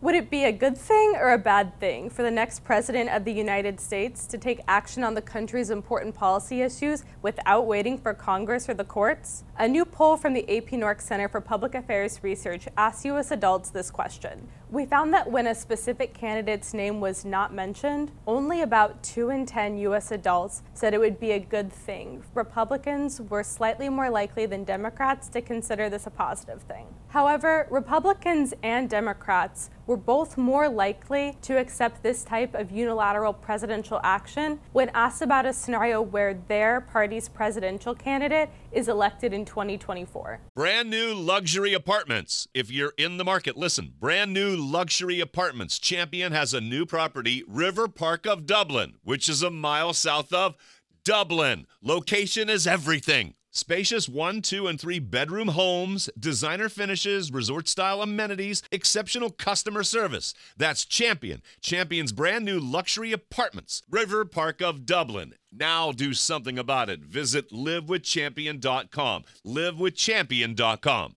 Would it be a good thing or a bad thing for the next president of the United States to take action on the country's important policy issues without waiting for Congress or the courts? A new poll from the AP Nork Center for Public Affairs Research asked U.S. adults this question. We found that when a specific candidate's name was not mentioned, only about 2 in 10 U.S. adults said it would be a good thing. Republicans were slightly more likely than Democrats to consider this a positive thing. However, Republicans and Democrats were both more likely to accept this type of unilateral presidential action when asked about a scenario where their party's presidential candidate is elected in 2024. Brand new luxury apartments. If you're in the market, listen. Brand new luxury apartments. Champion has a new property, River Park of Dublin, which is a mile south of Dublin. Location is everything. Spacious 1, 2, and 3 bedroom homes, designer finishes, resort-style amenities, exceptional customer service. That's Champion. Champion's brand new luxury apartments, River Park of Dublin. Now do something about it. Visit livewithchampion.com. livewithchampion.com.